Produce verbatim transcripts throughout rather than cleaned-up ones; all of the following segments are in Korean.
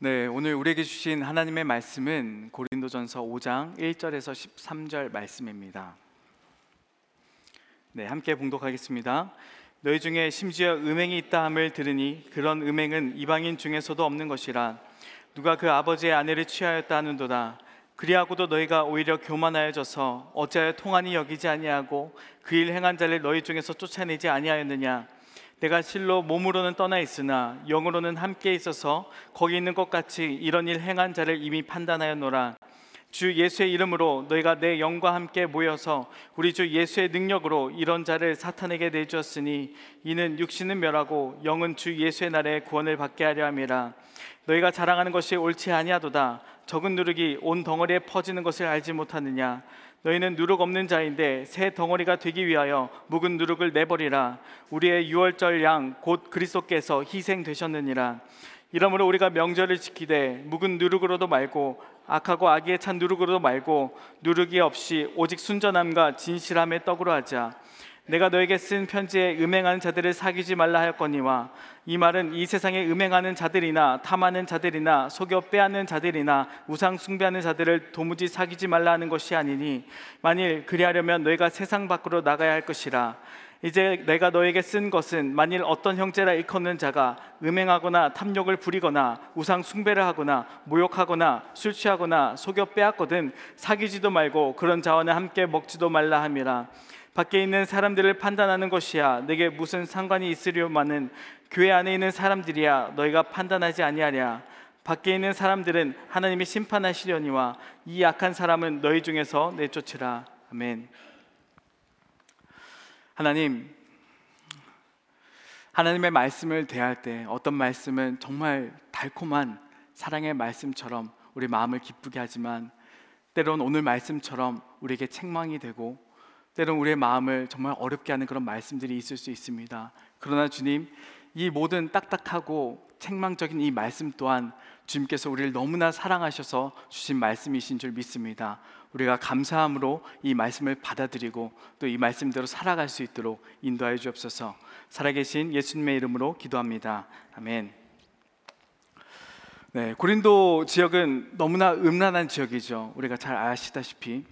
네, 오늘 우리에게 주신 하나님의 말씀은 고린도전서 오 장 일 절에서 십삼 절 말씀입니다. 네, 함께 봉독하겠습니다. 너희 중에 심지어 음행이 있다 함을 들으니 그런 음행은 이방인 중에서도 없는 것이라. 누가 그 아버지의 아내를 취하였다 하는도다. 그리하고도 너희가 오히려 교만하여져서 어찌하여 통한이 여기지 아니하고 그 일 행한 자를 너희 중에서 쫓아내지 아니하였느냐. 내가 실로 몸으로는 떠나 있으나 영으로는 함께 있어서 거기 있는 것 같이 이런 일 행한 자를 이미 판단하였노라. 주 예수의 이름으로 너희가 내 영과 함께 모여서 우리 주 예수의 능력으로 이런 자를 사탄에게 내주었으니 이는 육신은 멸하고 영은 주 예수의 날에 구원을 받게 하려 함이라. 너희가 자랑하는 것이 옳지 아니하도다. 적은 누룩이 온 덩어리에 퍼지는 것을 알지 못하느냐. 너희는 누룩 없는 자인데 새 덩어리가 되기 위하여 묵은 누룩을 내버리라. 우리의 유월절 양 곧 그리스도께서 희생되셨느니라. 이러므로 우리가 명절을 지키되 묵은 누룩으로도 말고 악하고 악의에 찬 누룩으로도 말고 누룩이 없이 오직 순전함과 진실함의 떡으로 하자. 내가 너에게 쓴 편지에 음행하는 자들을 사귀지 말라 하였거니와 이 말은 이 세상에 음행하는 자들이나 탐하는 자들이나 속여 빼앗는 자들이나 우상 숭배하는 자들을 도무지 사귀지 말라 하는 것이 아니니 만일 그리하려면 너희가 세상 밖으로 나가야 할 것이라. 이제 내가 너에게 쓴 것은 만일 어떤 형제라 일컫는 자가 음행하거나 탐욕을 부리거나 우상 숭배를 하거나 모욕하거나 술 취하거나 속여 빼앗거든 사귀지도 말고 그런 자와는 함께 먹지도 말라 함이라. 밖에 있는 사람들을 판단하는 것이야 내게 무슨 상관이 있으려마는 교회 안에 있는 사람들이야 너희가 판단하지 아니하랴. 밖에 있는 사람들은 하나님이 심판하시려니와 이 악한 사람은 너희 중에서 내쫓으라. 아멘. 하나님, 하나님의 말씀을 대할 때 어떤 말씀은 정말 달콤한 사랑의 말씀처럼 우리 마음을 기쁘게 하지만 때론 오늘 말씀처럼 우리에게 책망이 되고 때론 우리의 마음을 정말 어렵게 하는 그런 말씀들이 있을 수 있습니다. 그러나 주님, 이 모든 딱딱하고 책망적인 이 말씀 또한 주님께서 우리를 너무나 사랑하셔서 주신 말씀이신 줄 믿습니다. 우리가 감사함으로 이 말씀을 받아들이고 또 이 말씀대로 살아갈 수 있도록 인도하여 주옵소서. 살아계신 예수님의 이름으로 기도합니다. 아멘. 네, 고린도 지역은 너무나 음란한 지역이죠. 우리가 잘 아시다시피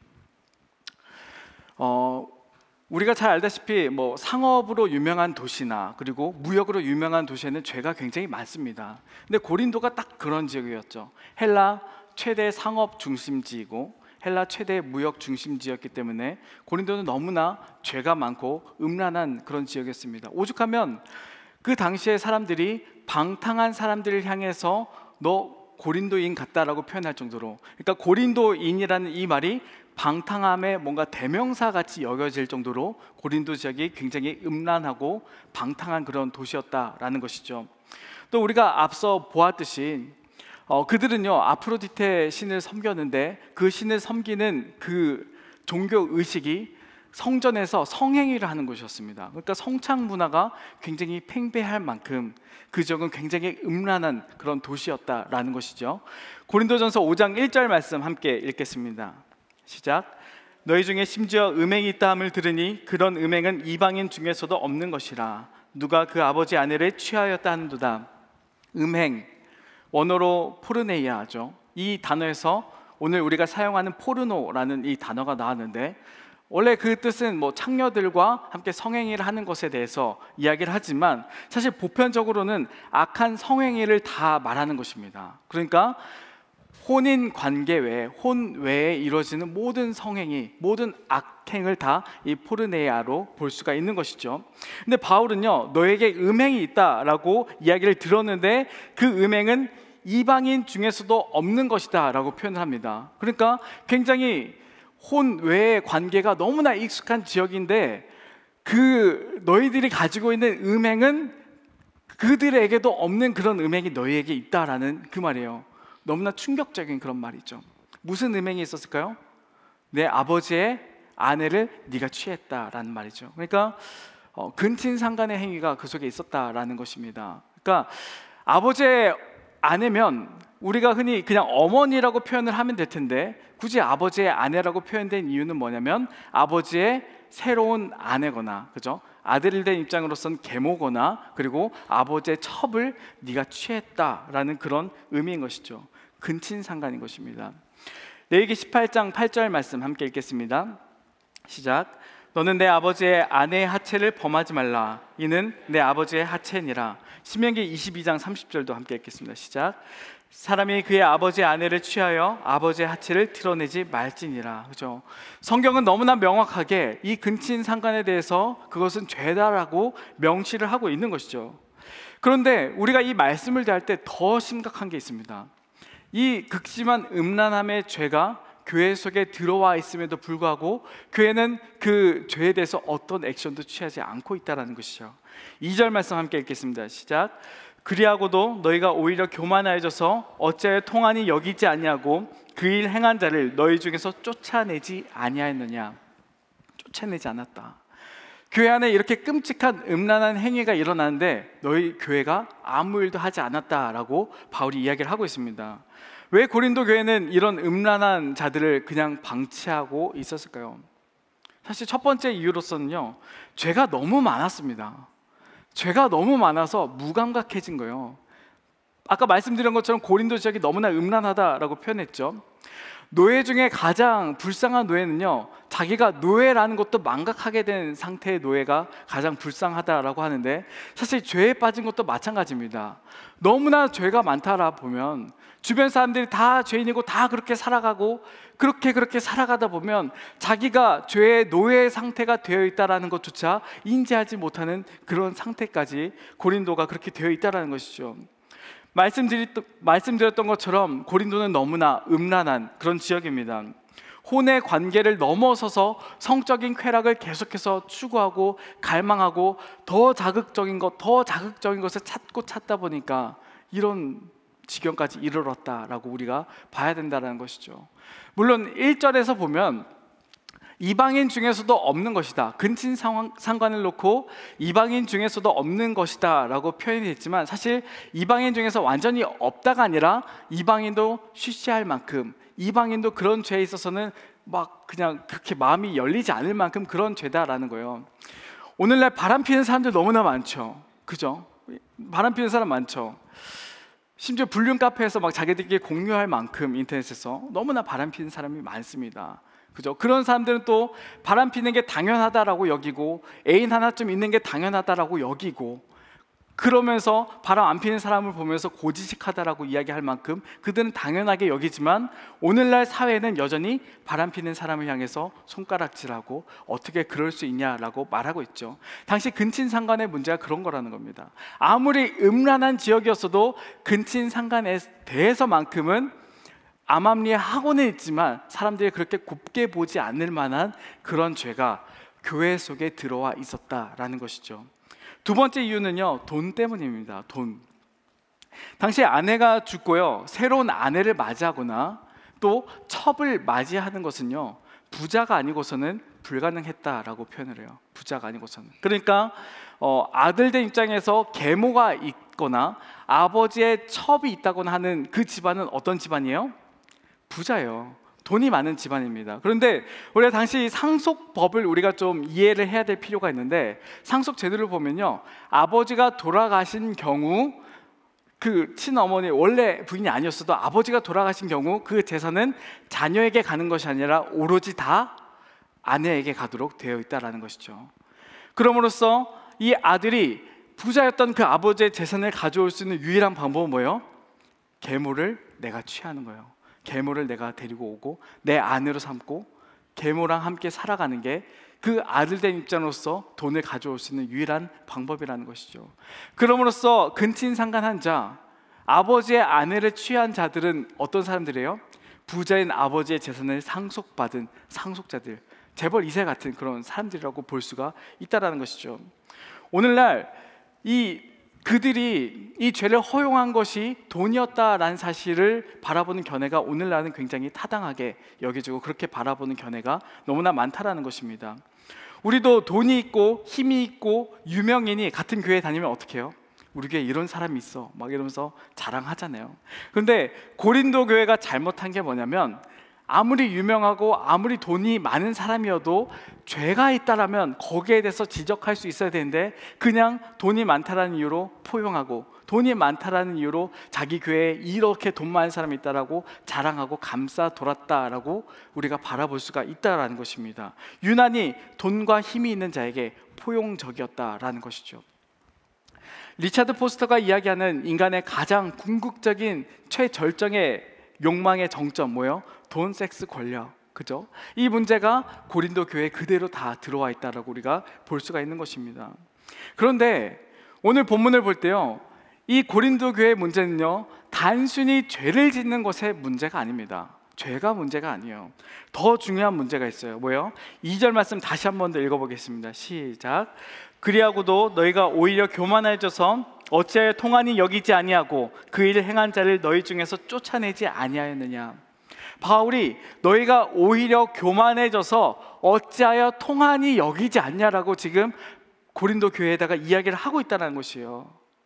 어, 우리가 잘 알다시피 뭐 상업으로 유명한 도시나 그리고 무역으로 유명한 도시에는 죄가 굉장히 많습니다. 근데 고린도가 딱 그런 지역이었죠. 헬라 최대 상업 중심지이고 헬라 최대 무역 중심지였기 때문에 고린도는 너무나 죄가 많고 음란한 그런 지역이었습니다. 오죽하면 그 당시에 사람들이 방탕한 사람들을 향해서 너 고린도인 같다라고 표현할 정도로, 그러니까 고린도인이라는 이 말이 방탕함의 뭔가 대명사같이 여겨질 정도로 고린도 지역이 굉장히 음란하고 방탕한 그런 도시였다라는 것이죠. 또 우리가 앞서 보았듯이 어, 그들은요 아프로디테 신을 섬겼는데 그 신을 섬기는 그 종교 의식이 성전에서 성행위를 하는 곳이었습니다. 그러니까 성착 문화가 굉장히 팽배할 만큼 그 지역은 굉장히 음란한 그런 도시였다라는 것이죠. 고린도전서 오 장 일 절 말씀 함께 읽겠습니다. 시작. 너희 중에 심지어 음행이 있다 함을 들으니 그런 음행은 이방인 중에서도 없는 것이라. 누가 그 아버지 아내를 취하였다 하는도다. 음행, 원어로 포르네이아죠. 이 단어에서 오늘 우리가 사용하는 포르노라는 이 단어가 나왔는데 원래 그 뜻은 뭐 창녀들과 함께 성행위를 하는 것에 대해서 이야기를 하지만 사실 보편적으로는 악한 성행위를 다 말하는 것입니다. 그러니까 혼인 관계 외에, 혼 외에 이루어지는 모든 성행위, 모든 악행을 다 이 포르네아로 볼 수가 있는 것이죠. 근데 바울은요 너에게 음행이 있다라고 이야기를 들었는데 그 음행은 이방인 중에서도 없는 것이다 라고 표현을 합니다. 그러니까 굉장히 혼 외의 관계가 너무나 익숙한 지역인데 그 너희들이 가지고 있는 음행은 그들에게도 없는 그런 음행이 너희에게 있다라는 그 말이에요. 너무나 충격적인 그런 말이죠. 무슨 음행이 있었을까요? 내 아버지의 아내를 네가 취했다라는 말이죠. 그러니까 어, 근친상간의 행위가 그 속에 있었다라는 것입니다. 그러니까 아버지의 아내면 우리가 흔히 그냥 어머니라고 표현을 하면 될 텐데 굳이 아버지의 아내라고 표현된 이유는 뭐냐면 아버지의 새로운 아내거나, 그죠? 아들이 된 입장으로선 계모거나, 그리고 아버지의 첩을 네가 취했다라는 그런 의미인 것이죠. 근친상간인 것입니다. 레위기 십팔 장 팔 절 말씀 함께 읽겠습니다. 시작. 너는 내 아버지의 아내의 하체를 범하지 말라. 이는 내 아버지의 하체니라. 신명기 이십이 장 삼십 절도 함께 읽겠습니다. 시작. 사람이 그의 아버지의 아내를 취하여 아버지의 하체를 드러내지 말지니라. 그죠? 성경은 너무나 명확하게 이 근친상간에 대해서 그것은 죄다라고 명시를 하고 있는 것이죠. 그런데 우리가 이 말씀을 대할 때 더 심각한 게 있습니다. 이 극심한 음란함의 죄가 교회 속에 들어와 있음에도 불구하고 교회는 그 죄에 대해서 어떤 액션도 취하지 않고 있다는 것이죠. 이 절 말씀 함께 읽겠습니다. 시작. 그리하고도 너희가 오히려 교만하여져서 어찌하여 통한이 여기지 아니하고 그 일 행한 자를 너희 중에서 쫓아내지 아니하였느냐. 쫓아내지 않았다. 교회 안에 이렇게 끔찍한 음란한 행위가 일어나는데 너희 교회가 아무 일도 하지 않았다라고 바울이 이야기를 하고 있습니다. 왜 고린도 교회는 이런 음란한 자들을 그냥 방치하고 있었을까요? 사실 첫 번째 이유로서는요, 죄가 너무 많았습니다. 죄가 너무 많아서 무감각해진 거예요. 아까 말씀드린 것처럼 고린도 지역이 너무나 음란하다라고 표현했죠. 노예 중에 가장 불쌍한 노예는요, 자기가 노예라는 것도 망각하게 된 상태의 노예가 가장 불쌍하다라고 하는데, 사실 죄에 빠진 것도 마찬가지입니다. 너무나 죄가 많다라 보면 주변 사람들이 다 죄인이고 다 그렇게 살아가고 그렇게 그렇게 살아가다 보면 자기가 죄의 노예 상태가 되어 있다는 것조차 인지하지 못하는 그런 상태까지 고린도가 그렇게 되어 있다는 것이죠. 말씀드렸던, 말씀드렸던 것처럼 고린도는 너무나 음란한 그런 지역입니다. 혼의 관계를 넘어서서 성적인 쾌락을 계속해서 추구하고 갈망하고 더 자극적인 것, 더 자극적인 것을 찾고 찾다 보니까 이런 지경까지 이르렀다라고 우리가 봐야 된다는 것이죠. 물론 일 절에서 보면 이방인 중에서도 없는 것이다, 근친상간을 놓고 이방인 중에서도 없는 것이다 라고 표현이 됐지만, 사실 이방인 중에서 완전히 없다가 아니라 이방인도 쉬쉬할 만큼, 이방인도 그런 죄에 있어서는 막 그냥 그렇게 마음이 열리지 않을 만큼 그런 죄다라는 거예요. 오늘날 바람 피는 사람들 너무나 많죠. 그죠? 바람 피는 사람 많죠. 심지어 불륜 카페에서 막 자기들끼리 공유할 만큼 인터넷에서 너무나 바람 피는 사람이 많습니다. 그죠? 그런 사람들은 또 바람 피는 게 당연하다라고 여기고 애인 하나쯤 있는 게 당연하다라고 여기고, 그러면서 바람 안 피는 사람을 보면서 고지식하다라고 이야기할 만큼 그들은 당연하게 여기지만, 오늘날 사회는 여전히 바람 피는 사람을 향해서 손가락질하고 어떻게 그럴 수 있냐라고 말하고 있죠. 당시 근친상간의 문제가 그런 거라는 겁니다. 아무리 음란한 지역이었어도 근친상간에 대해서만큼은 암암리에 하고는 있지만 사람들이 그렇게 곱게 보지 않을 만한 그런 죄가 교회 속에 들어와 있었다라는 것이죠. 두 번째 이유는요, 돈 때문입니다. 돈. 당시 아내가 죽고요, 새로운 아내를 맞이하거나 또 첩을 맞이하는 것은요, 부자가 아니고서는 불가능했다라고 표현을 해요. 부자가 아니고서는. 그러니까 어, 아들 된 입장에서 계모가 있거나 아버지의 첩이 있다거나 하는 그 집안은 어떤 집안이에요? 부자예요. 돈이 많은 집안입니다. 그런데 우리가 당시 상속법을 우리가 좀 이해를 해야 될 필요가 있는데, 상속 제도를 보면요, 아버지가 돌아가신 경우 그 친어머니 원래 부인이 아니었어도 아버지가 돌아가신 경우 그 재산은 자녀에게 가는 것이 아니라 오로지 다 아내에게 가도록 되어 있다라는 것이죠. 그럼으로써 이 아들이 부자였던 그 아버지의 재산을 가져올 수 있는 유일한 방법은 뭐예요? 계모를 내가 취하는 거예요. 계모를 내가 데리고 오고 내 아내로 삼고 계모랑 함께 살아가는 게 그 아들 된 입장으로서 돈을 가져올 수 있는 유일한 방법이라는 것이죠. 그럼으로써 근친상간한 자, 아버지의 아내를 취한 자들은 어떤 사람들이에요? 부자인 아버지의 재산을 상속받은 상속자들, 재벌 이 세 같은 그런 사람들이라고 볼 수가 있다는 것이죠. 오늘날 이 그들이 이 죄를 허용한 것이 돈이었다라는 사실을 바라보는 견해가 오늘날은 굉장히 타당하게 여겨지고, 그렇게 바라보는 견해가 너무나 많다라는 것입니다. 우리도 돈이 있고 힘이 있고 유명인이 같은 교회에 다니면 어떻게 해요? 우리 교회에 이런 사람이 있어 막 이러면서 자랑하잖아요. 그런데 고린도 교회가 잘못한 게 뭐냐면, 아무리 유명하고 아무리 돈이 많은 사람이어도 죄가 있다라면 거기에 대해서 지적할 수 있어야 되는데, 그냥 돈이 많다라는 이유로 포용하고 돈이 많다라는 이유로 자기 교회에 이렇게 돈 많은 사람이 있다라고 자랑하고 감싸 돌았다라고 우리가 바라볼 수가 있다라는 것입니다. 유난히 돈과 힘이 있는 자에게 포용적이었다라는 것이죠. 리차드 포스터가 이야기하는 인간의 가장 궁극적인 최절정의 욕망의 정점, 뭐예요? 돈, 섹스, 권력, 그죠? 이 문제가 고린도 교회에 그대로 다 들어와 있다라고 우리가 볼 수가 있는 것입니다. 그런데 오늘 본문을 볼 때요, 이 고린도 교회의 문제는요, 단순히 죄를 짓는 것의 문제가 아닙니다. 죄가 문제가 아니에요. 더 중요한 문제가 있어요. 뭐예요? 이 절 말씀 다시 한 번 더 읽어보겠습니다. 시작. 그리하고도 너희가 오히려 교만해져서 어찌하여 통한이 여기지 아니하고 그 일을 행한 자를 너희 중에서 쫓아내지 아니하였느냐. 바울이 너희가 오히려 교만해져서 어찌하여 통한이 여기지 않냐라고 지금 고린도 교회에다가 이야기를 하고 있다는 것이에요.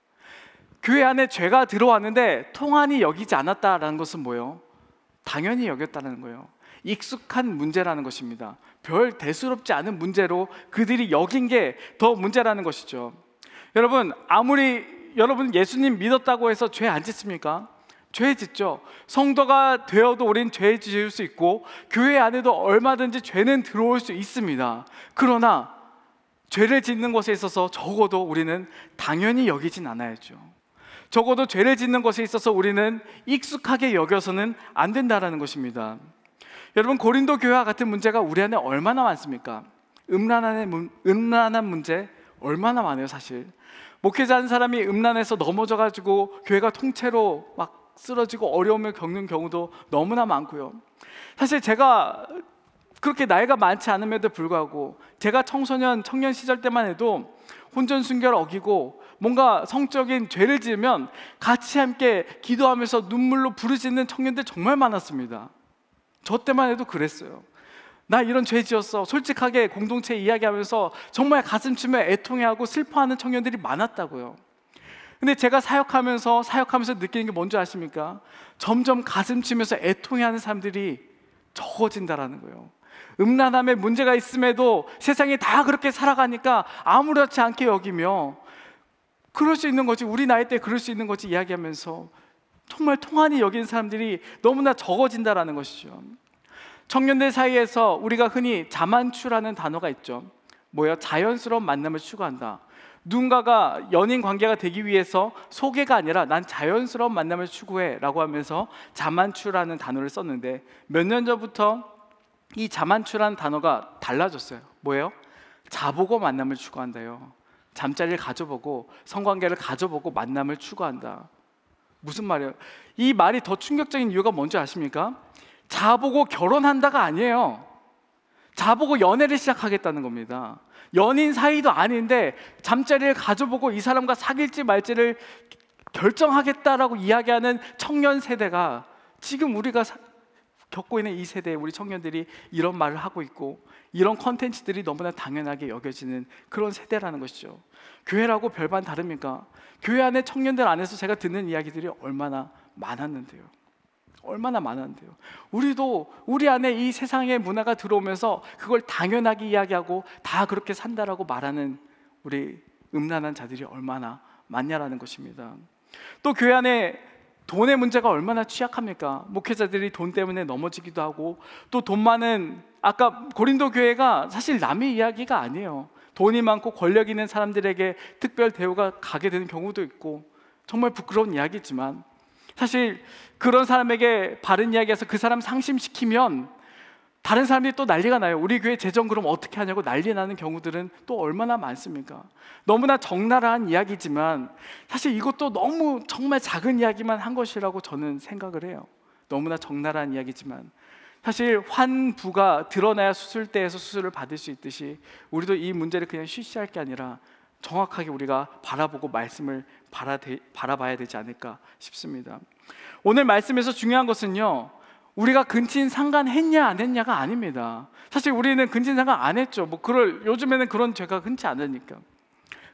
교회 안에 죄가 들어왔는데 통한이 여기지 않았다라는 것은 뭐예요? 당연히 여겼다는 거예요. 익숙한 문제라는 것입니다. 별 대수롭지 않은 문제로 그들이 여긴 게 더 문제라는 것이죠. 여러분, 아무리 여러분 예수님 믿었다고 해서 죄 안 짓습니까? 죄 짓죠. 성도가 되어도 우린 죄 지을 수 있고 교회 안에도 얼마든지 죄는 들어올 수 있습니다. 그러나 죄를 짓는 것에 있어서 적어도 우리는 당연히 여기진 않아야죠. 적어도 죄를 짓는 것에 있어서 우리는 익숙하게 여겨서는 안 된다라는 것입니다. 여러분, 고린도 교회와 같은 문제가 우리 안에 얼마나 많습니까? 음란한, 음란한 문제 얼마나 많아요. 사실 목회자 한 사람이 음란해서 넘어져가지고 교회가 통째로 막 쓰러지고 어려움을 겪는 경우도 너무나 많고요. 사실 제가 그렇게 나이가 많지 않음에도 불구하고 제가 청소년, 청년 시절 때만 해도 혼전순결 어기고 뭔가 성적인 죄를 지으면 같이 함께 기도하면서 눈물로 부르짖는 청년들 정말 많았습니다. 저 때만 해도 그랬어요. 나 이런 죄 지었어, 솔직하게 공동체 이야기하면서 정말 가슴 치며 애통해하고 슬퍼하는 청년들이 많았다고요. 근데 제가 사역하면서 사역하면서 느끼는 게 뭔지 아십니까? 점점 가슴 치면서 애통해하는 사람들이 적어진다라는 거예요. 음란함에 문제가 있음에도 세상이 다 그렇게 살아가니까 아무렇지 않게 여기며 그럴 수 있는 거지, 우리 나이 때 그럴 수 있는 거지 이야기하면서 정말 통한이 여기는 사람들이 너무나 적어진다라는 것이죠. 청년들 사이에서 우리가 흔히 자만추라는 단어가 있죠. 뭐예요? 자연스러운 만남을 추구한다. 누군가가 연인 관계가 되기 위해서 소개가 아니라 난 자연스러운 만남을 추구해 라고 하면서 자만추라는 단어를 썼는데, 몇 년 전부터 이 자만추라는 단어가 달라졌어요. 뭐예요? 자보고 만남을 추구한다요. 잠자리를 가져보고 성관계를 가져보고 만남을 추구한다. 무슨 말이에요? 이 말이 더 충격적인 이유가 뭔지 아십니까? 자보고 결혼한다가 아니에요. 자보고 연애를 시작하겠다는 겁니다. 연인 사이도 아닌데 잠자리를 가져보고 이 사람과 사귈지 말지를 결정하겠다라고 이야기하는 청년 세대가 지금 우리가 사, 겪고 있는 이 세대에 우리 청년들이 이런 말을 하고 있고 이런 컨텐츠들이 너무나 당연하게 여겨지는 그런 세대라는 것이죠. 교회라고 별반 다릅니까? 교회 안에 청년들 안에서 제가 듣는 이야기들이 얼마나 많았는데요. 얼마나 많았는데요. 우리도 우리 안에 이 세상의 문화가 들어오면서 그걸 당연하게 이야기하고 다 그렇게 산다라고 말하는 우리 음란한 자들이 얼마나 많냐라는 것입니다. 또 교회 안에 돈의 문제가 얼마나 취약합니까? 목회자들이 돈 때문에 넘어지기도 하고, 또 돈 많은, 아까 고린도 교회가 사실 남의 이야기가 아니에요. 돈이 많고 권력 있는 사람들에게 특별 대우가 가게 되는 경우도 있고 정말 부끄러운 이야기지만, 사실 그런 사람에게 바른 이야기해서 그 사람 상심시키면 다른 사람들이 또 난리가 나요. 우리 교회 재정 그럼 어떻게 하냐고 난리 나는 경우들은 또 얼마나 많습니까? 너무나 적나라한 이야기지만 사실 이것도 너무 정말 작은 이야기만 한 것이라고 저는 생각을 해요. 너무나 적나라한 이야기지만 사실 환부가 드러나야 수술대에서 수술을 받을 수 있듯이 우리도 이 문제를 그냥 쉬쉬할 게 아니라 정확하게 우리가 바라보고 말씀을 바라, 바라봐야 되지 않을까 싶습니다. 오늘 말씀에서 중요한 것은요, 우리가 근친 상간했냐 안 했냐가 아닙니다. 사실 우리는 근친 상간 안 했죠. 뭐 그럴 요즘에는 그런 죄가 흔치 않으니까.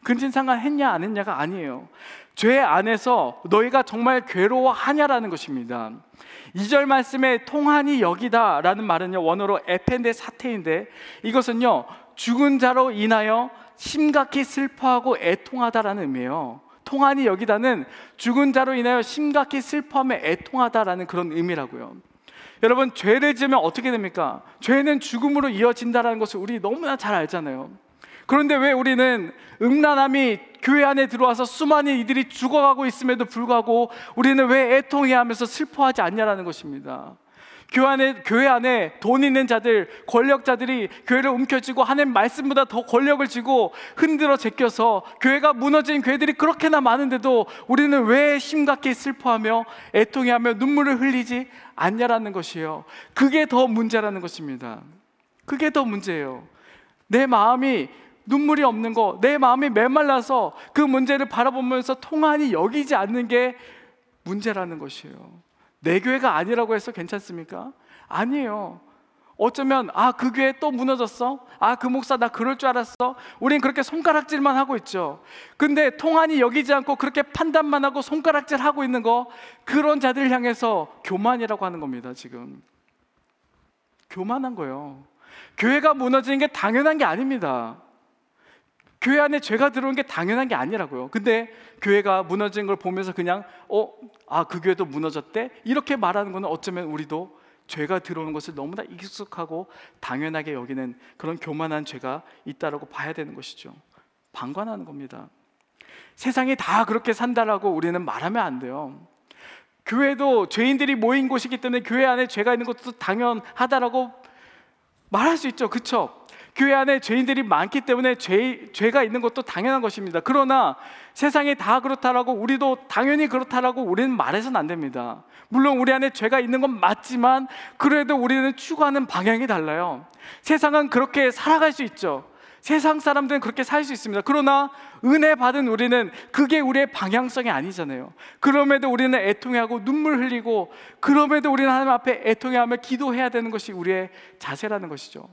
근친상간 했냐 안 했냐가 아니에요. 죄 안에서 너희가 정말 괴로워하냐라는 것입니다. 이 절 말씀에 통한이 여기다 라는 말은요, 원어로 에펜데 사테인데, 이것은요 죽은 자로 인하여 심각히 슬퍼하고 애통하다라는 의미예요. 통한이 여기다는 죽은 자로 인하여 심각히 슬퍼하며 애통하다라는 그런 의미라고요. 여러분, 죄를 지으면 어떻게 됩니까? 죄는 죽음으로 이어진다는 것을 우리 너무나 잘 알잖아요. 그런데 왜 우리는 음란함이 교회 안에 들어와서 수많은 이들이 죽어가고 있음에도 불구하고 우리는 왜 애통해 하면서 슬퍼하지 않냐라는 것입니다. 교회 안에, 교회 안에 돈 있는 자들, 권력자들이 교회를 움켜쥐고 하나님 말씀보다 더 권력을 쥐고 흔들어 제껴서 교회가 무너진 교회들이 그렇게나 많은데도 우리는 왜 심각히 슬퍼하며 애통해하며 눈물을 흘리지 않냐라는 것이에요. 그게 더 문제라는 것입니다. 그게 더 문제예요. 내 마음이 눈물이 없는 거, 내 마음이 메말라서 그 문제를 바라보면서 통한이 여기지 않는 게 문제라는 것이에요. 내 교회가 아니라고 해서 괜찮습니까? 아니에요. 어쩌면 아, 그 교회 또 무너졌어? 아, 그 목사 나 그럴 줄 알았어? 우린 그렇게 손가락질만 하고 있죠. 근데 통한이 여기지 않고 그렇게 판단만 하고 손가락질 하고 있는 거, 그런 자들을 향해서 교만이라고 하는 겁니다. 지금 교만한 거예요. 교회가 무너지는 게 당연한 게 아닙니다. 교회 안에 죄가 들어오는 게 당연한 게 아니라고요. 근데 교회가 무너진 걸 보면서 그냥 어, 아, 그 교회도 무너졌대? 이렇게 말하는 거는 어쩌면 우리도 죄가 들어오는 것을 너무나 익숙하고 당연하게 여기는 그런 교만한 죄가 있다라고 봐야 되는 것이죠. 방관하는 겁니다. 세상이 다 그렇게 산다라고 우리는 말하면 안 돼요. 교회도 죄인들이 모인 곳이기 때문에 교회 안에 죄가 있는 것도 당연하다라고 말할 수 있죠. 그렇죠? 교회 안에 죄인들이 많기 때문에 죄, 죄가 있는 것도 당연한 것입니다. 그러나 세상이 다 그렇다라고 우리도 당연히 그렇다라고 우리는 말해서는 안 됩니다. 물론 우리 안에 죄가 있는 건 맞지만 그래도 우리는 추구하는 방향이 달라요. 세상은 그렇게 살아갈 수 있죠. 세상 사람들은 그렇게 살 수 있습니다. 그러나 은혜 받은 우리는 그게 우리의 방향성이 아니잖아요. 그럼에도 우리는 애통해하고 눈물 흘리고, 그럼에도 우리는 하나님 앞에 애통해하며 기도해야 되는 것이 우리의 자세라는 것이죠.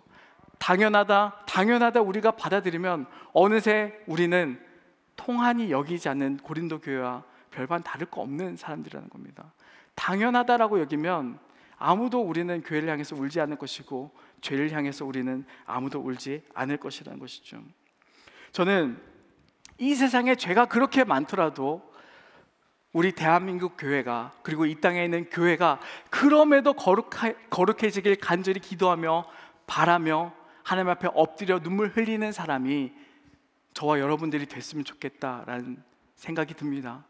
당연하다, 당연하다 우리가 받아들이면 어느새 우리는 통한이 여기지 않는 고린도 교회와 별반 다를 거 없는 사람들이라는 겁니다. 당연하다라고 여기면 아무도 우리는 교회를 향해서 울지 않을 것이고 죄를 향해서 우리는 아무도 울지 않을 것이라는 것이죠. 저는 이 세상에 죄가 그렇게 많더라도 우리 대한민국 교회가, 그리고 이 땅에 있는 교회가 그럼에도 거룩하, 거룩해지길 간절히 기도하며 바라며 하나님 앞에 엎드려 눈물 흘리는 사람이 저와 여러분들이 됐으면 좋겠다라는 생각이 듭니다.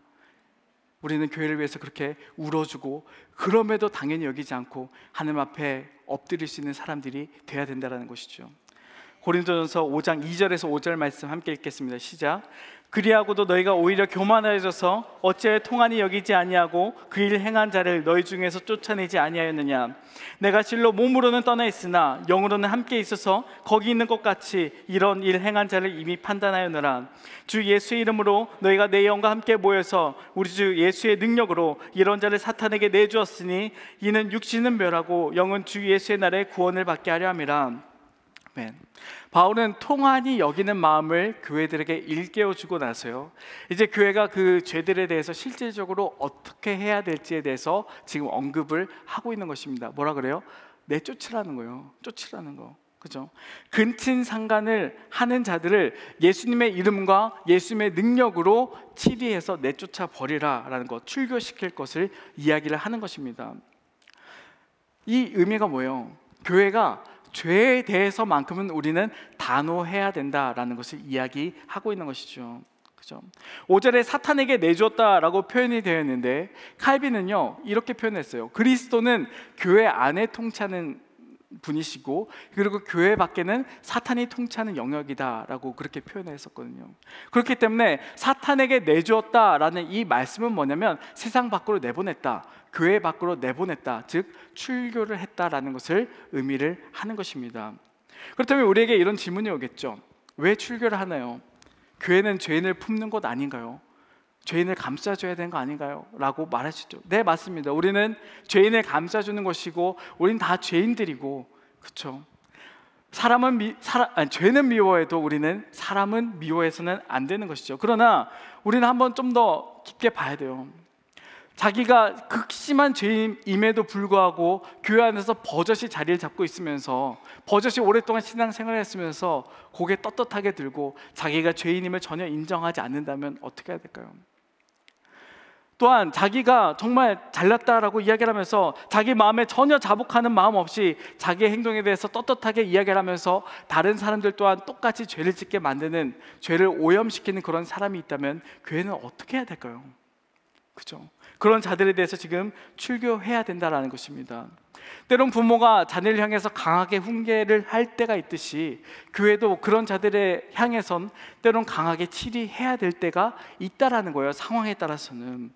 우리는 교회를 위해서 그렇게 울어주고 그럼에도 당연히 여기지 않고 하나님 앞에 엎드릴 수 있는 사람들이 돼야 된다는 것이죠. 고린도전서 오 장 이 절에서 오 절 말씀 함께 읽겠습니다. 시작. 그리하고도 너희가 오히려 교만하여져서 어찌하여 통한이 여기지 아니하고 그 일 행한 자를 너희 중에서 쫓아내지 아니하였느냐. 내가 실로 몸으로는 떠나 있으나 영으로는 함께 있어서 거기 있는 것 같이 이런 일 행한 자를 이미 판단하였노라. 주 예수의 이름으로 너희가 내 영과 함께 모여서 우리 주 예수의 능력으로 이런 자를 사탄에게 내주었으니 이는 육신은 멸하고 영은 주 예수의 날에 구원을 받게 하려 함이라. 아멘. 바울은 통한이 여기는 마음을 교회들에게 일깨워주고 나서요, 이제 교회가 그 죄들에 대해서 실질적으로 어떻게 해야 될지에 대해서 지금 언급을 하고 있는 것입니다. 뭐라 그래요? 내쫓으라는 거예요. 쫓으라는 거. 그죠? 근친상간을 하는 자들을 예수님의 이름과 예수님의 능력으로 치리해서 내쫓아 버리라라는 것, 출교시킬 것을 이야기를 하는 것입니다. 이 의미가 뭐예요? 교회가 죄에 대해서만큼은 우리는 단호해야 된다라는 것을 이야기하고 있는 것이죠. 그죠? 오 절에 사탄에게 내주었다라고 표현이 되어 있는데 칼빈은요 이렇게 표현했어요. 그리스도는 교회 안에 통치하는 분이시고 그리고 교회 밖에는 사탄이 통치하는 영역이다라고 그렇게 표현했었거든요. 그렇기 때문에 사탄에게 내주었다라는 이 말씀은 뭐냐면 세상 밖으로 내보냈다, 교회 밖으로 내보냈다, 즉 출교를 했다라는 것을 의미를 하는 것입니다. 그렇다면 우리에게 이런 질문이 오겠죠. 왜 출교를 하나요? 교회는 죄인을 품는 곳 아닌가요? 죄인을 감싸줘야 되는 거 아닌가요? 라고 말할 수 있죠. 네, 맞습니다. 우리는 죄인을 감싸주는 것이고 우리는 다 죄인들이고, 그렇죠? 사람은 미, 사람, 아니, 죄는 미워해도 우리는 사람은 미워해서는 안 되는 것이죠. 그러나 우리는 한번 좀 더 깊게 봐야 돼요. 자기가 극심한 죄임에도 불구하고 교회 안에서 버젓이 자리를 잡고 있으면서, 버젓이 오랫동안 신앙생활을 했으면서 고개 떳떳하게 들고 자기가 죄인임을 전혀 인정하지 않는다면 어떻게 해야 될까요? 또한 자기가 정말 잘났다라고 이야기를 하면서 자기 마음에 전혀 자복하는 마음 없이 자기의 행동에 대해서 떳떳하게 이야기를 하면서 다른 사람들 또한 똑같이 죄를 짓게 만드는, 죄를 오염시키는 그런 사람이 있다면 교회는 어떻게 해야 될까요? 그죠? 그런 자들에 대해서 지금 출교해야 된다라는 것입니다. 때론 부모가 자녀를 향해서 강하게 훈계를 할 때가 있듯이 교회도 그런 자들에 향해선 때론 강하게 치리해야 될 때가 있다라는 거예요. 상황에 따라서는.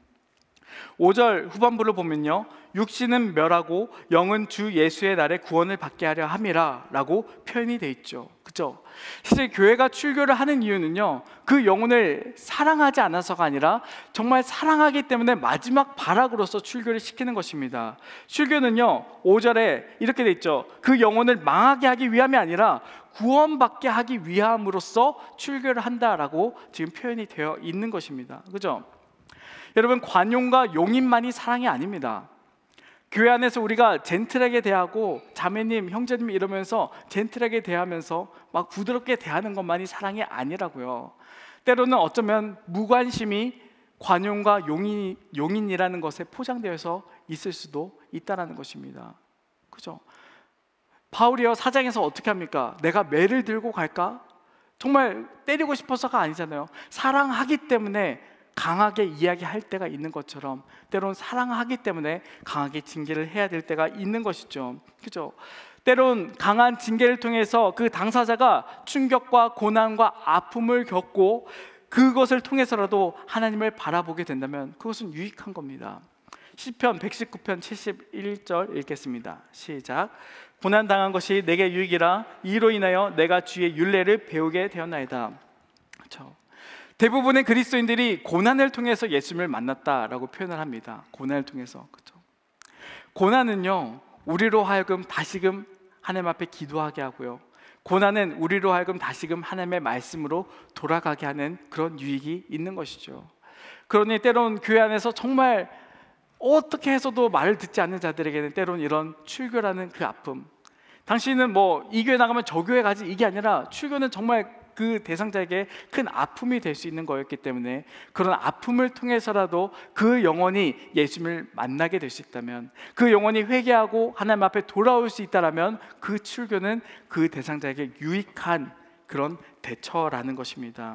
오 절 후반부를 보면요, 육신은 멸하고 영은 주 예수의 날에 구원을 받게 하려 함이라 라고 표현이 되어 있죠. 그렇죠? 사실 교회가 출교를 하는 이유는요, 그 영혼을 사랑하지 않아서가 아니라 정말 사랑하기 때문에 마지막 발악으로서 출교를 시키는 것입니다. 출교는요, 오 절에 이렇게 되어 있죠. 그 영혼을 망하게 하기 위함이 아니라 구원받게 하기 위함으로써 출교를 한다라고 지금 표현이 되어 있는 것입니다. 그렇죠? 여러분, 관용과 용인만이 사랑이 아닙니다. 교회 안에서 우리가 젠틀하게 대하고 자매님, 형제님 이러면서 젠틀하게 대하면서 막 부드럽게 대하는 것만이 사랑이 아니라고요. 때로는 어쩌면 무관심이 관용과 용인, 용인이라는 것에 포장되어서 있을 수도 있다는 것입니다. 그죠? 바울이요, 사장에서 어떻게 합니까? 내가 매를 들고 갈까? 정말 때리고 싶어서가 아니잖아요. 사랑하기 때문에 강하게 이야기할 때가 있는 것처럼 때론 사랑하기 때문에 강하게 징계를 해야 될 때가 있는 것이죠. 그죠? 때론 강한 징계를 통해서 그 당사자가 충격과 고난과 아픔을 겪고 그것을 통해서라도 하나님을 바라보게 된다면 그것은 유익한 겁니다. 시편 백십구 편 칠십일 절 읽겠습니다. 시작. 고난당한 것이 내게 유익이라 이로 인하여 내가 주의 율례를 배우게 되었나이다. 그렇죠? 대부분의 그리스도인들이 고난을 통해서 예수님을 만났다라고 표현을 합니다. 고난을 통해서. 그렇죠? 고난은요, 우리로 하여금 다시금 하나님 앞에 기도하게 하고요, 고난은 우리로 하여금 다시금 하나님의 말씀으로 돌아가게 하는 그런 유익이 있는 것이죠. 그러니 때론 교회 안에서 정말 어떻게 해서도 말을 듣지 않는 자들에게는 때론 이런 출교라는 그 아픔, 당신은 뭐 이 교회 나가면 저 교회 가지, 이게 아니라 출교는 정말 그 대상자에게 큰 아픔이 될 수 있는 거였기 때문에 그런 아픔을 통해서라도 그 영혼이 예수님을 만나게 될 수 있다면, 그 영혼이 회개하고 하나님 앞에 돌아올 수 있다면 그 출교는 그 대상자에게 유익한 그런 대처라는 것입니다.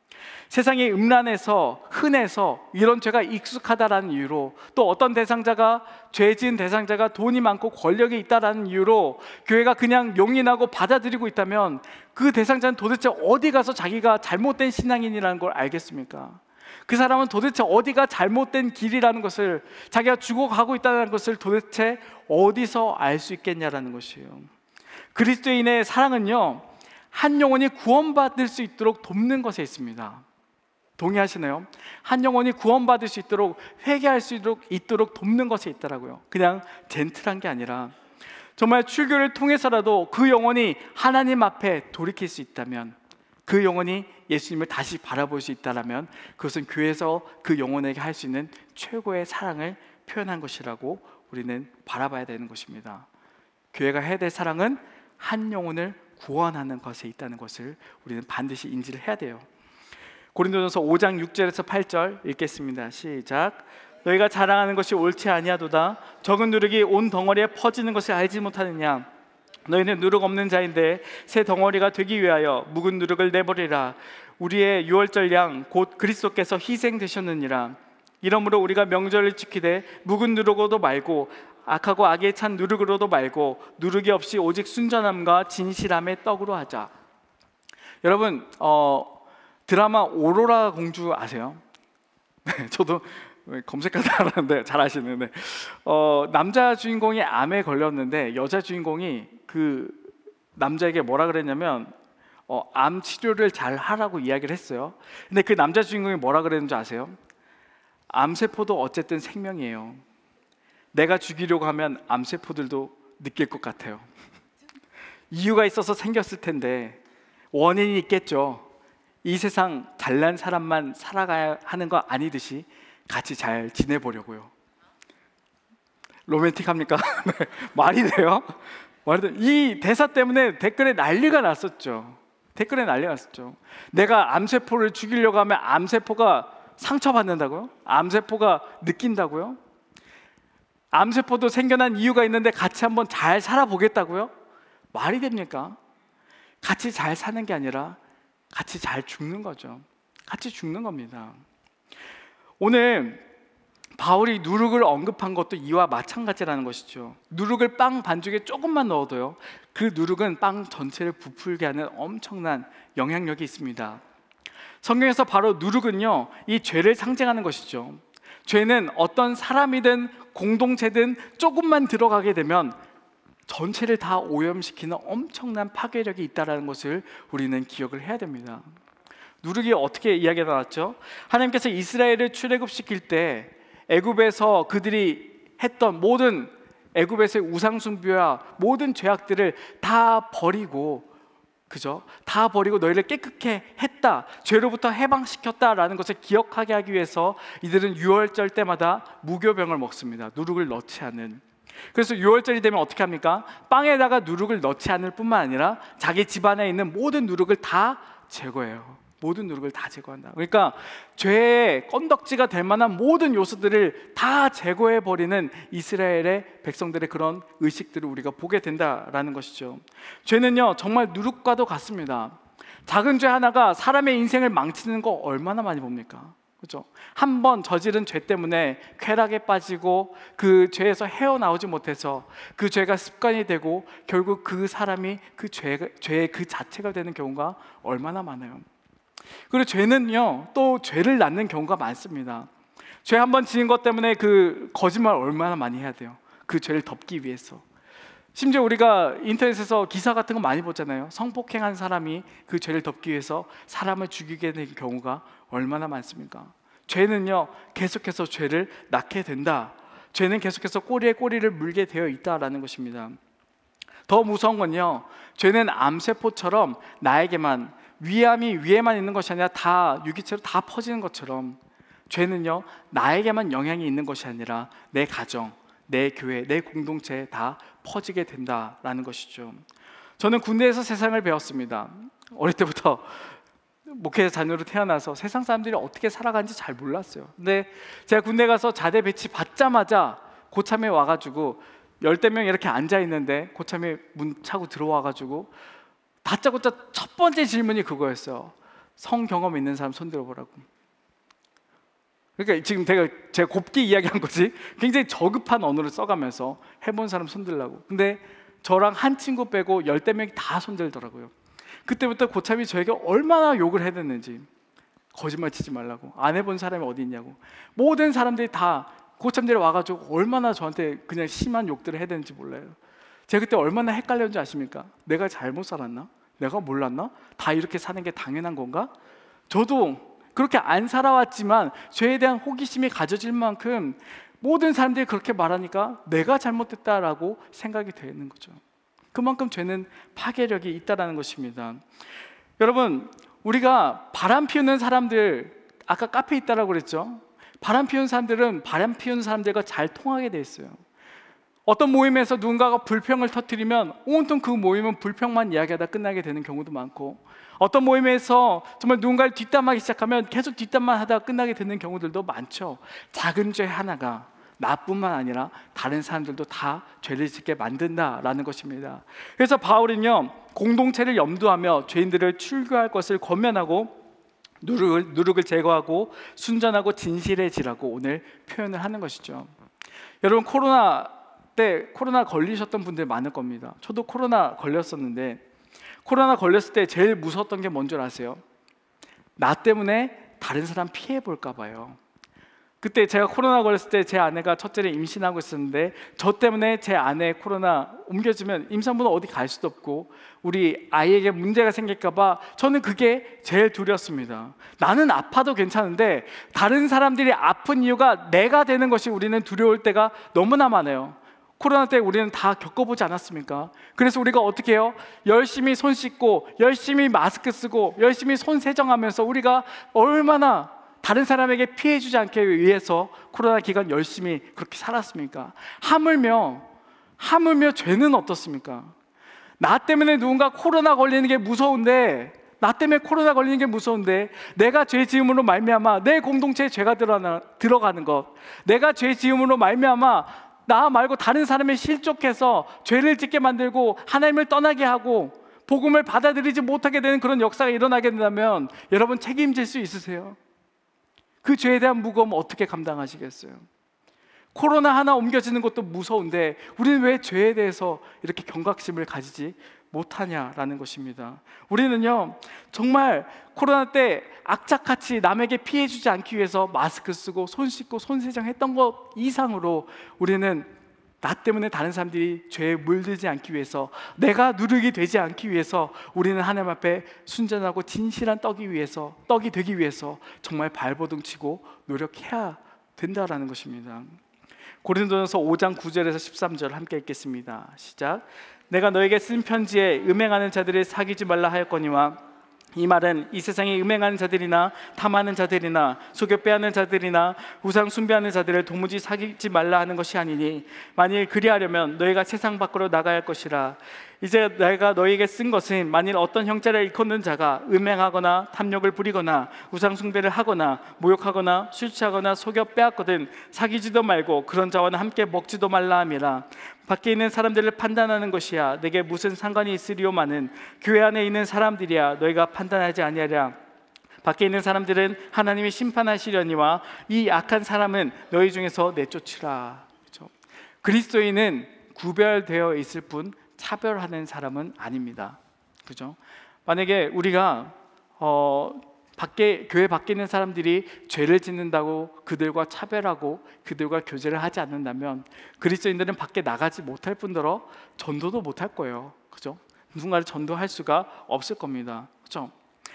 세상이 음란해서 흔해서 이런 죄가 익숙하다라는 이유로, 또 어떤 대상자가, 죄 지은 대상자가 돈이 많고 권력이 있다라는 이유로 교회가 그냥 용인하고 받아들이고 있다면 그 대상자는 도대체 어디 가서 자기가 잘못된 신앙인이라는 걸 알겠습니까? 그 사람은 도대체 어디가 잘못된 길이라는 것을, 자기가 죽어가고 있다는 것을 도대체 어디서 알 수 있겠냐라는 것이에요. 그리스도인의 사랑은요, 한 영혼이 구원받을 수 있도록 돕는 것에 있습니다. 동의하시나요? 한 영혼이 구원받을 수 있도록, 회개할 수 있도록, 있도록 돕는 것에 있더라고요. 그냥 젠틀한 게 아니라 정말 출교를 통해서라도 그 영혼이 하나님 앞에 돌이킬 수 있다면, 그 영혼이 예수님을 다시 바라볼 수 있다면 그것은 교회에서 그 영혼에게 할 수 있는 최고의 사랑을 표현한 것이라고 우리는 바라봐야 되는 것입니다. 교회가 해야 될 사랑은 한 영혼을 구원하는 것에 있다는 것을 우리는 반드시 인지를 해야 돼요. 고린도전서 오 장 육 절에서 팔 절 읽겠습니다. 시작. 너희가 자랑하는 것이 옳지 아니하도다. 적은 누룩이 온 덩어리에 퍼지는 것을 알지 못하느냐. 너희는 누룩 없는 자인데 새 덩어리가 되기 위하여 묵은 누룩을 내버리라. 우리의 유월절 양 곧 그리스도께서 희생되셨느니라. 이러므로 우리가 명절을 지키되 묵은 누룩으로도 말고 악하고 악에 찬 누룩으로도 말고 누룩이 없이 오직 순전함과 진실함의 떡으로 하자. 여러분, 어, 드라마 오로라 공주 아세요? 네, 저도 검색하다 알았는데 잘 아시는데, 어, 남자 주인공이 암에 걸렸는데 여자 주인공이 그 남자에게 뭐라 그랬냐면 어, 암 치료를 잘 하라고 이야기를 했어요. 근데 그 남자 주인공이 뭐라 그랬는지 아세요? 암세포도 어쨌든 생명이에요. 내가 죽이려고 하면 암세포들도 느낄 것 같아요. 이유가 있어서 생겼을 텐데 원인이 있겠죠. 이 세상 잘난 사람만 살아가야 하는 거 아니듯이 같이 잘 지내보려고요. 로맨틱합니까? 네, 말이 돼요? 말이 돼. 이 대사 때문에 댓글에 난리가 났었죠. 댓글에 난리가 났었죠. 내가 암세포를 죽이려고 하면 암세포가 상처받는다고요? 암세포가 느낀다고요? 암세포도 생겨난 이유가 있는데 같이 한번 잘 살아보겠다고요? 말이 됩니까? 같이 잘 사는 게 아니라 같이 잘 죽는 거죠. 같이 죽는 겁니다. 오늘 바울이 누룩을 언급한 것도 이와 마찬가지라는 것이죠. 누룩을 빵 반죽에 조금만 넣어도요, 그 누룩은 빵 전체를 부풀게 하는 엄청난 영향력이 있습니다. 성경에서 바로 누룩은요, 이 죄를 상징하는 것이죠. 죄는 어떤 사람이든 공동체든 조금만 들어가게 되면 전체를 다 오염시키는 엄청난 파괴력이 있다는 것을 우리는 기억을 해야 됩니다. 누룩이 어떻게 이야기가 나왔죠? 하나님께서 이스라엘을 출애굽시킬 때 애굽에서 그들이 했던 모든 애굽에서의 우상 숭배와 모든 죄악들을 다 버리고, 그죠? 다 버리고 너희를 깨끗게 했다, 죄로부터 해방시켰다라는 것을 기억하게 하기 위해서 이들은 유월절 때마다 무교병을 먹습니다. 누룩을 넣지 않은. 그래서 유월절이 되면 어떻게 합니까? 빵에다가 누룩을 넣지 않을 뿐만 아니라 자기 집안에 있는 모든 누룩을 다 제거해요. 모든 누룩을 다 제거한다. 그러니까 죄의 건덕지가 될 만한 모든 요소들을 다 제거해버리는 이스라엘의 백성들의 그런 의식들을 우리가 보게 된다라는 것이죠. 죄는요, 정말 누룩과도 같습니다. 작은 죄 하나가 사람의 인생을 망치는 거 얼마나 많이 봅니까? 그렇죠? 한 번 저지른 죄 때문에 쾌락에 빠지고 그 죄에서 헤어나오지 못해서 그 죄가 습관이 되고 결국 그 사람이 그 죄, 죄의 그 자체가 되는 경우가 얼마나 많아요. 그리고 죄는요, 또 죄를 낳는 경우가 많습니다. 죄 한 번 지은 것 때문에 그 거짓말 얼마나 많이 해야 돼요. 그 죄를 덮기 위해서. 심지어 우리가 인터넷에서 기사 같은 거 많이 보잖아요. 성폭행한 사람이 그 죄를 덮기 위해서 사람을 죽이게 된 경우가 얼마나 많습니까? 죄는요, 계속해서 죄를 낳게 된다. 죄는 계속해서 꼬리에 꼬리를 물게 되어 있다라는 것입니다. 더 무서운 건요, 죄는 암세포처럼 나에게만, 위암이 위에만 있는 것이 아니라 다 유기체로 다 퍼지는 것처럼 죄는요, 나에게만 영향이 있는 것이 아니라 내 가정, 내 교회, 내 공동체에 다 퍼지게 된다라는 것이죠. 저는 군대에서 세상을 배웠습니다. 어릴 때부터 목회자 자녀로 태어나서 세상 사람들이 어떻게 살아가는지 잘 몰랐어요. 근데 제가 군대 가서 자대 배치 받자마자 고참에 와가지고 열댓 명 이렇게 앉아 있는데 고참에 문 차고 들어와가지고 다짜고짜 첫 번째 질문이 그거였어요. 성 경험 있는 사람 손 들어보라고. 그러니까 지금 제가 제가 곱게 이야기한 거지, 굉장히 저급한 언어를 써가면서 해본 사람 손 들라고. 근데 저랑 한 친구 빼고 열댓 명이 다 손 들더라고요. 그때부터 고참이 저에게 얼마나 욕을 해댔는지, 거짓말 치지 말라고, 안 해본 사람이 어디 있냐고, 모든 사람들이 다 고참들이 와가지고 얼마나 저한테 그냥 심한 욕들을 해댔는지 몰라요. 제가 그때 얼마나 헷갈렸는지 아십니까? 내가 잘못 살았나? 내가 몰랐나? 다 이렇게 사는 게 당연한 건가? 저도 그렇게 안 살아왔지만 죄에 대한 호기심이 가져질 만큼 모든 사람들이 그렇게 말하니까 내가 잘못됐다라고 생각이 되는 거죠. 그만큼 죄는 파괴력이 있다는 것입니다. 여러분, 우리가 바람 피우는 사람들, 아까 카페에 있다라고 그랬죠? 바람 피우는 사람들은 바람 피우는 사람들과 잘 통하게 돼 있어요. 어떤 모임에서 누군가가 불평을 터뜨리면 온통 그 모임은 불평만 이야기하다 끝나게 되는 경우도 많고, 어떤 모임에서 정말 누군가를 뒷담하기 시작하면 계속 뒷담만 하다가 끝나게 되는 경우들도 많죠. 작은 죄 하나가 나뿐만 아니라 다른 사람들도 다 죄를 짓게 만든다라는 것입니다. 그래서 바울은요, 공동체를 염두하며 죄인들을 출교할 것을 권면하고 누룩을, 누룩을 제거하고 순전하고 진실해지라고 오늘 표현을 하는 것이죠. 여러분, 코로나 때 코로나 걸리셨던 분들 많을 겁니다. 저도 코로나 걸렸었는데, 코로나 걸렸을 때 제일 무서웠던 게 뭔 줄 아세요? 나 때문에 다른 사람 피해 볼까 봐요. 그때 제가 코로나 걸렸을 때 제 아내가 첫째를 임신하고 있었는데, 저 때문에 제 아내 코로나 옮겨지면 임산부는 어디 갈 수도 없고 우리 아이에게 문제가 생길까 봐 저는 그게 제일 두렵습니다. 나는 아파도 괜찮은데 다른 사람들이 아픈 이유가 내가 되는 것이 우리는 두려울 때가 너무나 많아요. 코로나 때 우리는 다 겪어보지 않았습니까? 그래서 우리가 어떻게 해요? 열심히 손 씻고 열심히 마스크 쓰고 열심히 손 세정하면서 우리가 얼마나 다른 사람에게 피해 주지 않기 위해서 코로나 기간 열심히 그렇게 살았습니까? 하물며 하물며 죄는 어떻습니까? 나 때문에 누군가 코로나 걸리는 게 무서운데 나 때문에 코로나 걸리는 게 무서운데 내가 죄 지음으로 말미암아 내 공동체에 죄가 들어가는, 들어가는 것, 내가 죄 지음으로 말미암아 나 말고 다른 사람에 실족해서 죄를 짓게 만들고 하나님을 떠나게 하고 복음을 받아들이지 못하게 되는 그런 역사가 일어나게 된다면 여러분 책임질 수 있으세요? 그 죄에 대한 무거움 어떻게 감당하시겠어요? 코로나 하나 옮겨지는 것도 무서운데 우리는 왜 죄에 대해서 이렇게 경각심을 가지지 못하냐라는 것입니다. 우리는요 정말 코로나 때 악착같이 남에게 피해 주지 않기 위해서 마스크 쓰고 손 씻고 손 세정했던 것 이상으로 우리는 나 때문에 다른 사람들이 죄에 물들지 않기 위해서, 내가 누룩이 되지 않기 위해서 우리는 하나님 앞에 순전하고 진실한 떡이 위해서 떡이 되기 위해서 정말 발버둥 치고 노력해야 된다라는 것입니다. 고린도전서 오 장 구 절에서 십삼 절 함께 읽겠습니다. 시작. 내가 너에게 쓴 편지에 음행하는 자들을 사귀지 말라 하였거니와 이 말은 이 세상에 음행하는 자들이나 탐하는 자들이나 속여 빼앗는 자들이나 우상 숭배하는 자들을 도무지 사귀지 말라 하는 것이 아니니 만일 그리하려면 너희가 세상 밖으로 나가야 할 것이라. 이제 내가 너희에게 쓴 것은 만일 어떤 형제를 일컫는 자가 음행하거나 탐욕을 부리거나 우상 숭배를 하거나 모욕하거나 술 취하거나 속여 빼앗거든 사귀지도 말고 그런 자와는 함께 먹지도 말라 함이라. 밖에 있는 사람들을 판단하는 것이야 내게 무슨 상관이 있으리오마는 교회 안에 있는 사람들이야 너희가 판단하지 아니하랴. 밖에 있는 사람들은 하나님이 심판하시려니와 이 악한 사람은 너희 중에서 내쫓으라. 그렇죠? 그리스도인은 구별되어 있을 뿐 차별하는 사람은 아닙니다. 그죠? 만약에 우리가 어, 밖에 교회 밖에 있는 사람들이 죄를 짓는다고 그들과 차별하고 그들과 교제를 하지 않는다면 그리스도인들은 밖에 나가지 못할 뿐더러 전도도 못할 거예요. 그죠? 누군가를 전도할 수가 없을 겁니다. 그죠?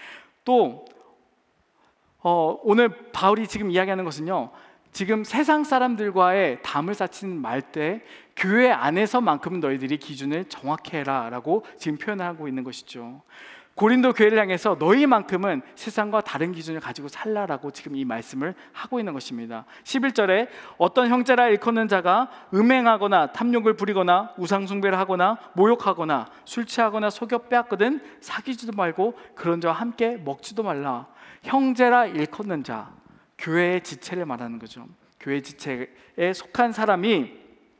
또 어, 오늘 바울이 지금 이야기하는 것은요, 지금 세상 사람들과의 담을 쌓치는 말 때 교회 안에서만큼은 너희들이 기준을 정확히 해라 라고 지금 표현하고 있는 것이죠. 고린도 교회를 향해서 너희만큼은 세상과 다른 기준을 가지고 살라라고 지금 이 말씀을 하고 있는 것입니다. 십일 절에 어떤 형제라 일컫는 자가 음행하거나 탐욕을 부리거나 우상숭배를 하거나 모욕하거나 술 취하거나 속여 빼앗거든 사귀지도 말고 그런 자와 함께 먹지도 말라. 형제라 일컫는 자, 교회의 지체를 말하는 거죠. 교회 지체에 속한 사람이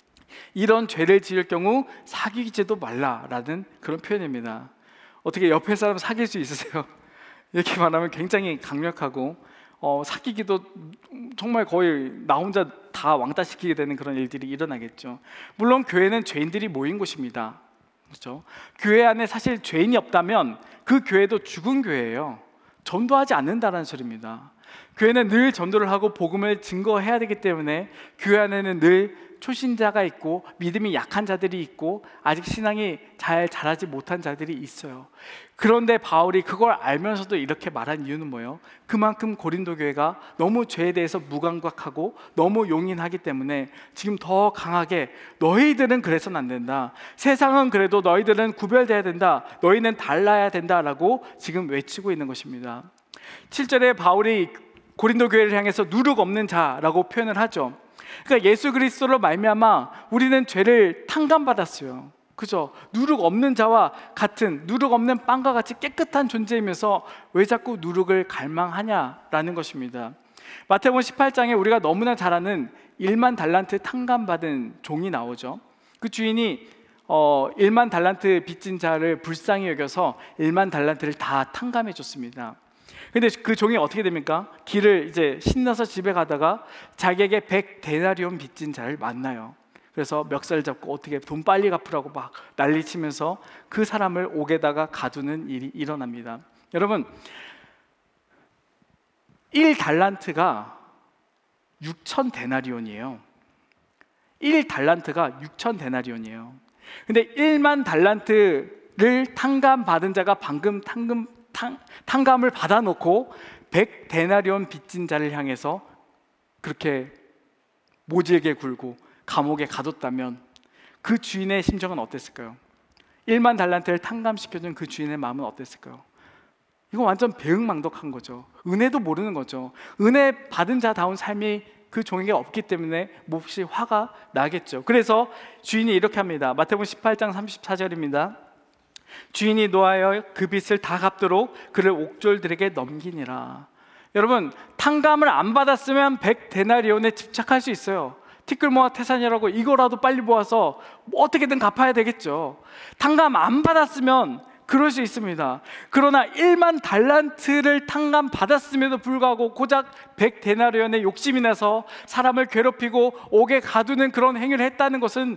이런 죄를 지을 경우 사귀지도 말라라는 그런 표현입니다. 어떻게 옆에 사람 사귈 수 있으세요? 이렇게 말하면 굉장히 강력하고 어, 사귀기도 정말 거의 나 혼자 다 왕따시키게 되는 그런 일들이 일어나겠죠. 물론 교회는 죄인들이 모인 곳입니다. 그렇죠? 교회 안에 사실 죄인이 없다면 그 교회도 죽은 교회예요. 전도하지 않는다는 소리입니다. 교회는 늘 전도를 하고 복음을 증거해야 되기 때문에 교회 안에는 늘 초신자가 있고 믿음이 약한 자들이 있고 아직 신앙이 잘 자라지 못한 자들이 있어요. 그런데 바울이 그걸 알면서도 이렇게 말한 이유는 뭐예요? 그만큼 고린도 교회가 너무 죄에 대해서 무감각하고 너무 용인하기 때문에 지금 더 강하게 너희들은 그래서는 안 된다, 세상은 그래도 너희들은 구별돼야 된다, 너희는 달라야 된다라고 지금 외치고 있는 것입니다. 칠 절에 바울이 고린도 교회를 향해서 누룩 없는 자라고 표현을 하죠. 그러니까 예수 그리스도로 말미암아 우리는 죄를 탕감받았어요. 그죠? 누룩 없는 자와 같은, 누룩 없는 빵과 같이 깨끗한 존재이면서 왜 자꾸 누룩을 갈망하냐라는 것입니다. 마태복음 십팔 장에 우리가 너무나 잘 아는 일만 달란트 탕감받은 종이 나오죠. 그 주인이 어, 일만 달란트 빚진 자를 불쌍히 여겨서 일만 달란트를 다 탕감해 줬습니다. 근데 그 종이 어떻게 됩니까? 길을 이제 신나서 집에 가다가 자기에게 백 데나리온 빚진 자를 만나요. 그래서 멱살 잡고 어떻게 돈 빨리 갚으라고 막 난리치면서 그 사람을 옥에다가 가두는 일이 일어납니다. 여러분, 일 달란트가 육천 데나리온이에요. 일 달란트가 육천 데나리온이에요. 근데 일만 달란트를 탕감받은 자가 방금 탕금 탕, 탕감을 받아놓고 백 데나리온 빚진 자를 향해서 그렇게 모질게 굴고 감옥에 가뒀다면 그 주인의 심정은 어땠을까요? 일만 달란트를 탕감시켜준 그 주인의 마음은 어땠을까요? 이거 완전 배은망덕한 거죠. 은혜도 모르는 거죠. 은혜 받은 자다운 삶이 그 종에게 없기 때문에 몹시 화가 나겠죠. 그래서 주인이 이렇게 합니다. 마태복음 십팔 장 삼십사 절입니다. 주인이 노하여 그 빚을 다 갚도록 그를 옥졸들에게 넘기니라. 여러분, 탕감을 안 받았으면 백 데나리온에 집착할 수 있어요. 티끌 모아 태산이라고 이거라도 빨리 모아서 뭐 어떻게든 갚아야 되겠죠. 탕감 안 받았으면 그럴 수 있습니다. 그러나 일만 달란트를 탕감 받았음에도 불구하고 고작 백 데나리온에 욕심이 나서 사람을 괴롭히고 옥에 가두는 그런 행위를 했다는 것은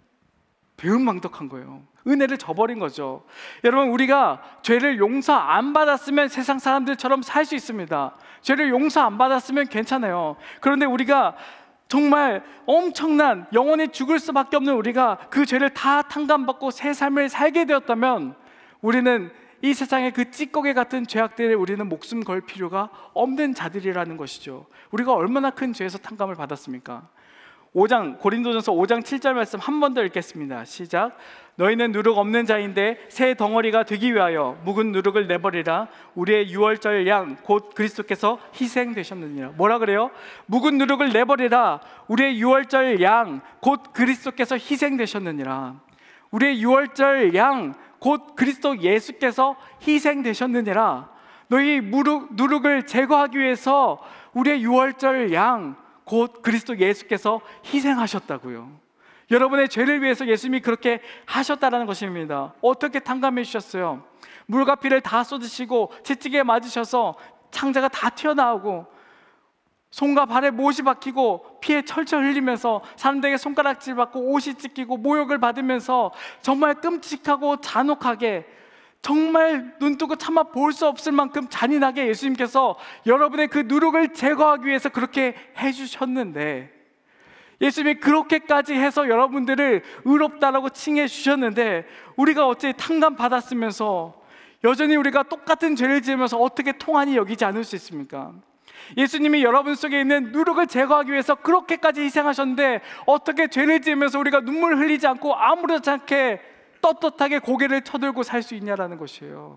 배은망덕한 거예요. 은혜를 저버린 거죠. 여러분, 우리가 죄를 용서 안 받았으면 세상 사람들처럼 살 수 있습니다. 죄를 용서 안 받았으면 괜찮아요. 그런데 우리가 정말 엄청난 영원히 죽을 수밖에 없는 우리가 그 죄를 다 탕감받고 새 삶을 살게 되었다면 우리는 이 세상의 그 찌꺼기 같은 죄악들에 우리는 목숨 걸 필요가 없는 자들이라는 것이죠. 우리가 얼마나 큰 죄에서 탕감을 받았습니까? 오 장 고린도전서 오 장 칠 절 말씀 한 번 더 읽겠습니다. 시작. 너희는 누룩 없는 자인데 새 덩어리가 되기 위하여 묵은 누룩을 내버리라. 우리의 유월절 양 곧 그리스도께서 희생되셨느니라. 뭐라 그래요? 묵은 누룩을 내버리라. 우리의 유월절 양 곧 그리스도께서 희생되셨느니라. 우리의 유월절 양 곧 그리스도 예수께서 희생되셨느니라. 너희 무룩, 누룩을 제거하기 위해서 우리의 유월절 양 곧 그리스도 예수께서 희생하셨다고요. 여러분의 죄를 위해서 예수님이 그렇게 하셨다는 것입니다. 어떻게 탕감해 주셨어요? 물과 피를 다 쏟으시고 채찍에 맞으셔서 창자가 다 튀어나오고 손과 발에 못이 박히고 피에 철철 흘리면서 사람들에게 손가락질 받고 옷이 찢기고 모욕을 받으면서 정말 끔찍하고 잔혹하게 정말 눈 뜨고 참아 볼 수 없을 만큼 잔인하게 예수님께서 여러분의 그 누룩을 제거하기 위해서 그렇게 해주셨는데, 예수님이 그렇게까지 해서 여러분들을 의롭다라고 칭해 주셨는데 우리가 어째 탕감 받았으면서 여전히 우리가 똑같은 죄를 지으면서 어떻게 통한이 여기지 않을 수 있습니까? 예수님이 여러분 속에 있는 누룩을 제거하기 위해서 그렇게까지 희생하셨는데 어떻게 죄를 지으면서 우리가 눈물 흘리지 않고 아무렇지 않게 떳떳하게 고개를 쳐들고 살 수 있냐라는 것이에요.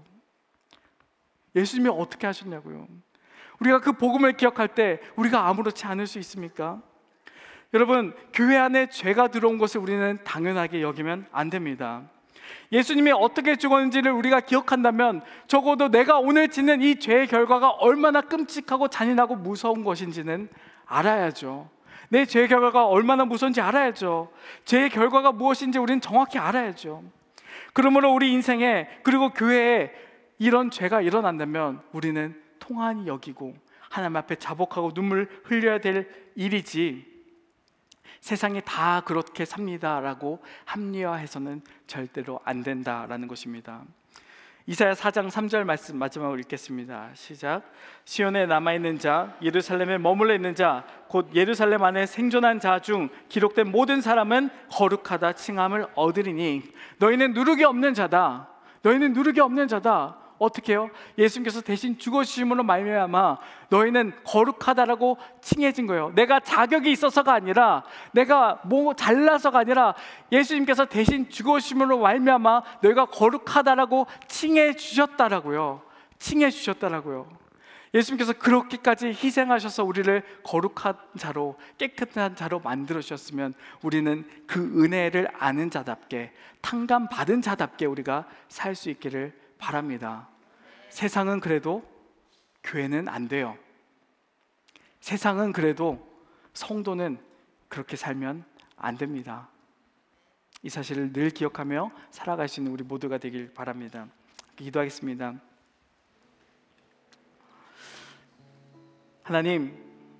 예수님이 어떻게 하셨냐고요. 우리가 그 복음을 기억할 때 우리가 아무렇지 않을 수 있습니까? 여러분, 교회 안에 죄가 들어온 것을 우리는 당연하게 여기면 안 됩니다. 예수님이 어떻게 죽었는지를 우리가 기억한다면 적어도 내가 오늘 짓는 이 죄의 결과가 얼마나 끔찍하고 잔인하고 무서운 것인지는 알아야죠. 내 죄의 결과가 얼마나 무서운지 알아야죠. 죄의 결과가 무엇인지 우리는 정확히 알아야죠. 그러므로 우리 인생에 그리고 교회에 이런 죄가 일어난다면 우리는 통한이 여기고 하나님 앞에 자복하고 눈물 흘려야 될 일이지, 세상이 다 그렇게 삽니다라고 합리화해서는 절대로 안 된다라는 것입니다. 이사야 사 장 삼 절 말씀 마지막으로 읽겠습니다. 시작. 시온에 남아있는 자, 예루살렘에 머물러 있는 자, 곧 예루살렘 안에 생존한 자 중 기록된 모든 사람은 거룩하다 칭함을 얻으리니 너희는 누룩이 없는 자다. 너희는 누룩이 없는 자다. 어떻게 해요? 예수님께서 대신 죽어주심으로 말미암아 너희는 거룩하다라고 칭해진 거예요. 내가 자격이 있어서가 아니라, 내가 뭐 잘나서가 아니라 예수님께서 대신 죽어주심으로 말미암아 너희가 거룩하다라고 칭해 주셨다라고요. 칭해 주셨다라고요. 예수님께서 그렇게까지 희생하셔서 우리를 거룩한 자로, 깨끗한 자로 만들어 주셨으면 우리는 그 은혜를 아는 자답게, 탕감 받은 자답게 우리가 살 수 있기를 바랍니다. 세상은 그래도 교회는 안 돼요. 세상은 그래도 성도는 그렇게 살면 안 됩니다. 이 사실을 늘 기억하며 살아갈 수 있는 우리 모두가 되길 바랍니다. 기도하겠습니다. 하나님,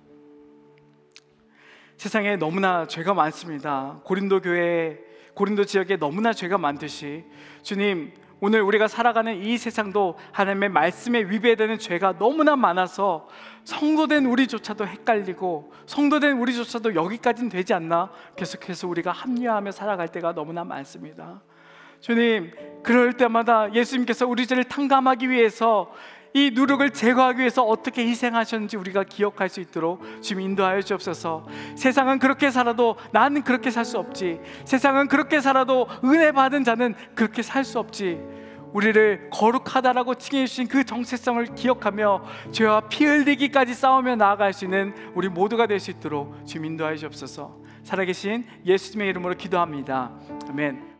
세상에 너무나 죄가 많습니다. 고린도 교회, 고린도 지역에 너무나 죄가 많듯이 주님, 오늘 우리가 살아가는 이 세상도 하나님의 말씀에 위배되는 죄가 너무나 많아서 성도된 우리조차도 헷갈리고 성도된 우리조차도 여기까지는 되지 않나 계속해서 우리가 합리화하며 살아갈 때가 너무나 많습니다. 주님, 그럴 때마다 예수님께서 우리 죄를 탕감하기 위해서 이 누룩을 제거하기 위해서 어떻게 희생하셨는지 우리가 기억할 수 있도록 주님 인도하여 주옵소서. 세상은 그렇게 살아도 나는 그렇게 살 수 없지, 세상은 그렇게 살아도 은혜 받은 자는 그렇게 살 수 없지, 우리를 거룩하다라고 칭해 주신 그 정체성을 기억하며 죄와 피 흘리기까지 싸우며 나아갈 수 있는 우리 모두가 될 수 있도록 주님 인도하여 주옵소서. 살아계신 예수님의 이름으로 기도합니다. 아멘.